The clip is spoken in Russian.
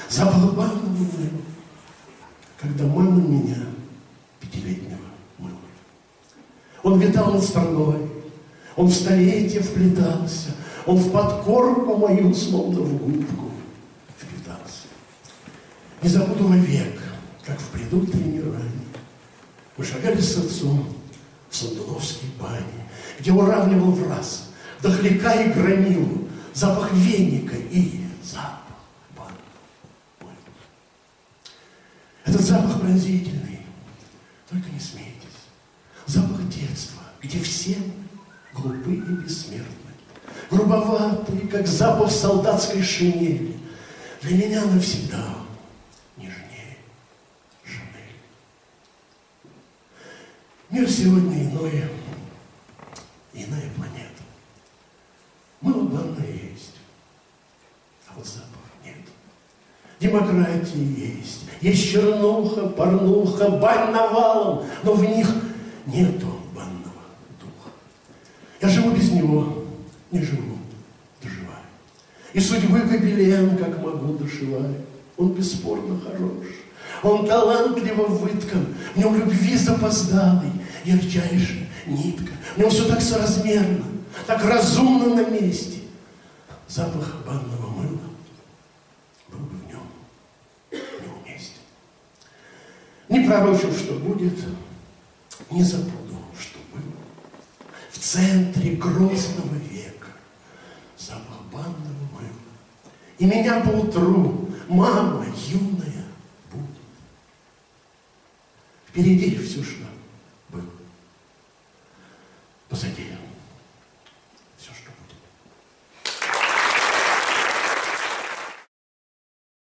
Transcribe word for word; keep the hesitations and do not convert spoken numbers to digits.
Запах банного мыла, когда мама меня пятилетнего мыла. Он витал над страной, он в столетие вплетался, он в подкорку мою, словно в губку, впитался. Не забуду вовек, как в предутренней ране мы шагали с отцом в Сандуновской бане, где уравнивал в раз дохляка и громилу, запах веника и запах банного мыла. Этот запах пронзительный, только не смейтесь, запах детства, где все глупы и бессмертны, грубоватый, как запах солдатской шинели. Для меня навсегда он нежнее Шанель. Мир сегодня иной, иная планета. Мыло банное есть, а вот запах нет. Демократия есть, есть чернуха, порнуха, бань навалом, но в них нету банного духа. Я живу без него, не живу, доживаю. И судьбы гобелен, как могу, дошиваю. Он бесспорно хорош, он талантливо выткан, в нем любви запоздалой, ярчайшая нитка. В нем все так соразмерно, так разумно на месте. Запах банного мыла был бы в нем неуместен. Не пророчил, что будет, не забуду, что было. В центре грозного века запах банного мыла. И меня поутру мама юная будет. Впереди все, что